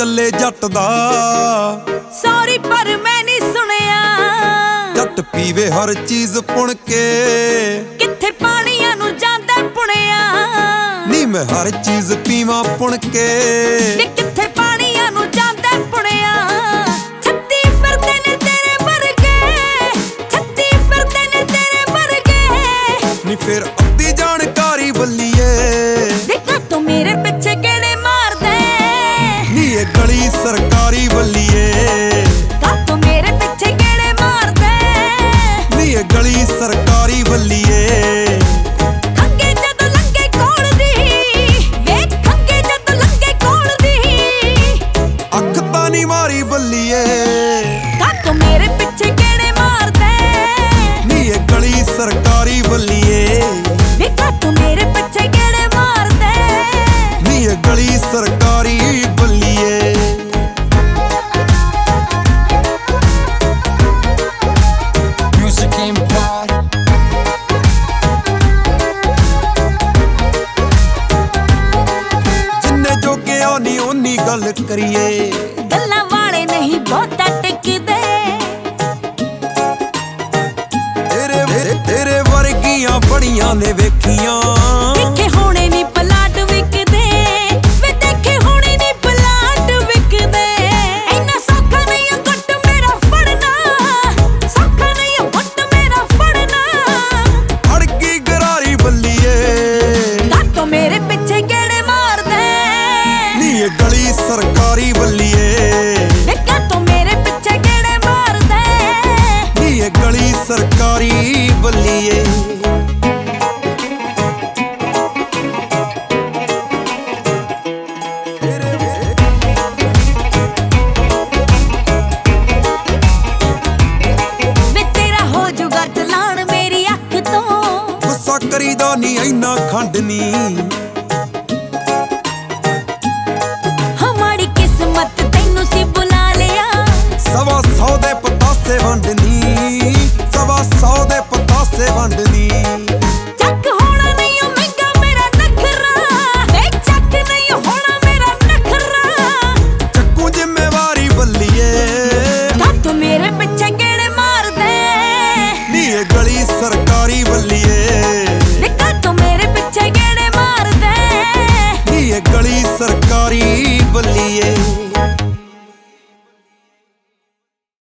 ਚੱਲੇ ਜੱਟ ਦਾ। ਸੌਰੀ ਪਰ ਮੈਂ ਨਹੀਂ ਸੁਣਿਆ। ਜੱਟ ਪੀਵੇ ਹਰ ਚੀਜ਼ ਪੁਣ ਕੇ, ਕਿੱਥੇ ਪਾਣੀਆਂ ਨੂੰ ਜਾਂਦਾ ਪੁਣਿਆ। ਨੀ ਮੈਂ ਹਰ ਚੀਜ਼ ਪੀਵਾਂ ਪੁਣ ਕੇ, ਨੀ ਕਿੱਥੇ ਪਾਣੀਆਂ ਨੂੰ ਜਾਂਦਾ ਪੁਣਿਆ। ਛੱਤੀ ਫਿਰਦੇ ਨੇ ਤੇਰੇ ਵਰਗੇ, ਛੱਤੀ ਫਿਰਦੇ ਨੇ ਤੇਰੇ ਵਰਗੇ। ਨੀ ਫਿਰ ਅੱਧੀ ਜਾਣਕਾਰੀ ਬੱਲੀਏ, ਦੇਖਾ ਤੂੰ ਮੇਰੇ ਪਿੱਛੇ ਕਿਹੜੇ ਮਾਰਦੇ। ਨੀ ਇਹ ਗਲੀ ਸਰਕਾਰੀ ਬੱਲੀਏ, ਕਾ ਤੂੰ ਮੇਰੇ ਪਿੱਛੇ ਕਿਹੜੇ ਮਾਰਦੇ। ਨੀ ਇਹ ਗਲੀ ਸਰਕਾਰੀ ਬੱਲੀਏ। ਖੰਗੇ ਜਦੋਂ ਲੰਗੇ ਕੋਲ ਦੀ, ਵੇਖ ਖੰਗੇ ਜਦੋਂ ਲੰਗੇ ਕੋਲ ਦੀ। ਅੱਖ ਤਾਂ ਨੀ ਮਾਰੀ ਬੱਲੀਏ, ਕਾ ਤੂੰ ਮੇਰੇ ਪਿੱਛੇ ਕਿਹੜੇ ਮਾਰਦੇ। ਨੀ ਇਹ ਗਲੀ ਸਰਕਾਰੀ ਬੱਲੀਏ, ਵੇਖਾ ਤੂੰ ਮੇਰੇ ਪਿੱਛੇ ਕਿਹੜੇ ਮਾਰਦੇ। ਨੀ ਇਹ ਗਲੀ ਸਰਕਾਰੀ ਬੱਲੀਏ। Music Empire. ਜਿੰਨੇ ਜੋਗਿਆਂ ਨੀ ਓਨੀ ਗੱਲ ਕਰੀਏ, ਗੱਲਾਂ ਵਾਲੇ ਨਹੀਂ ਬਹੁਤਾ ਟਿਕਦੇ। ਤੇਰੇ ਵਰਗੀਆਂ ਬੜੀਆਂ ਨੇ ਵੇਖੀਆਂ। ਦੇਖੇ ਹੋਣੇ ਨੀ ਪਲਾਟ ਵਿਕਦੇ, ਵੇ ਦੇਖੇ ਹੋਣੇ ਨੀ ਪਲਾਟ ਵਿਕਦੇ। ਇੰਨਾ ਸੌਖਾ ਨਹੀਂ ਆ ਗੁੱਟ ਮੇਰਾ ਫੜਨਾ, ਸੌਖਾ ਨਹੀਂ ਆ ਗੁੱਟ ਮੇਰਾ ਫੜਨਾ। ਅੜ ਗਈ ਗਰਾਰੀ ਬੱਲੀਏ, ਕਾਤੋਂ ਮੇਰੇ ਪਿੱਛੇ ਕਿਹੜੇ ਮਾਰਦੇ। ਨੀ ਇਹ ਗਲੀ ਸਰਕਾਰੀ ਬੱਲੀਏ, ਵੇ ਕਾਤੋਂ ਮੇਰੇ ਪਿੱਛੇ ਕਿਹੜੇ ਮਾਰਦੇ। ਨੀ ਇਹ ਗਲੀ ਸਰਕਾਰੀ ਬੱਲੀਏ। ਵੇ ਤੇਰਾ ਹੋ ਜੂਗਾ ਚਲਾਣ ਮੇਰੀ ਅੱਖ ਤੋਂ। ਗੁੱਸਾ ਕਰੀਦਾ ਨੀ ਇੰਨਾ ਖੰਡ ਨੀ,